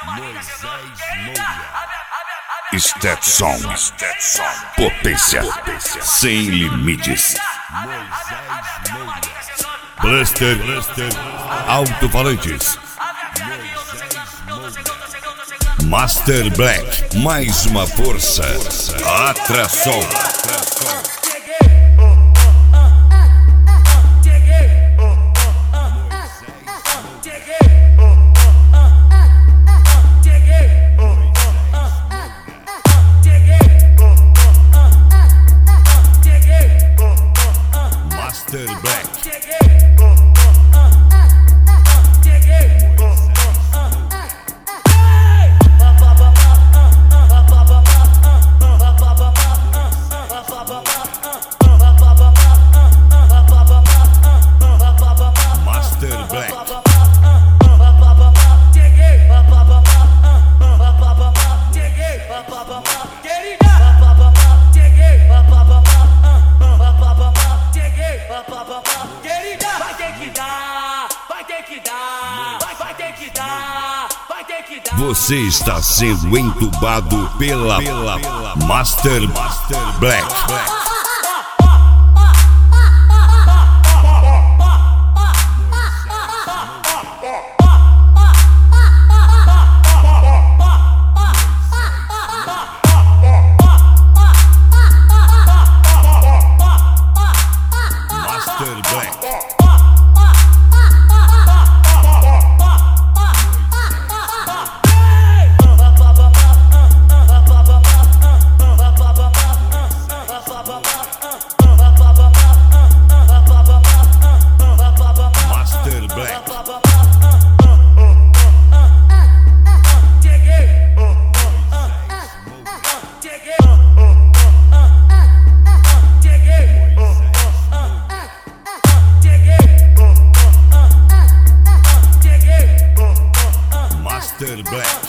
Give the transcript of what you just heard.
Stetson, potência sem limites. Blaster, alto-falantes. Master Black, mais uma força. Atração. Master Black. Master Black. Você está sendo entubado pela Master Black. Master Black. Master Black.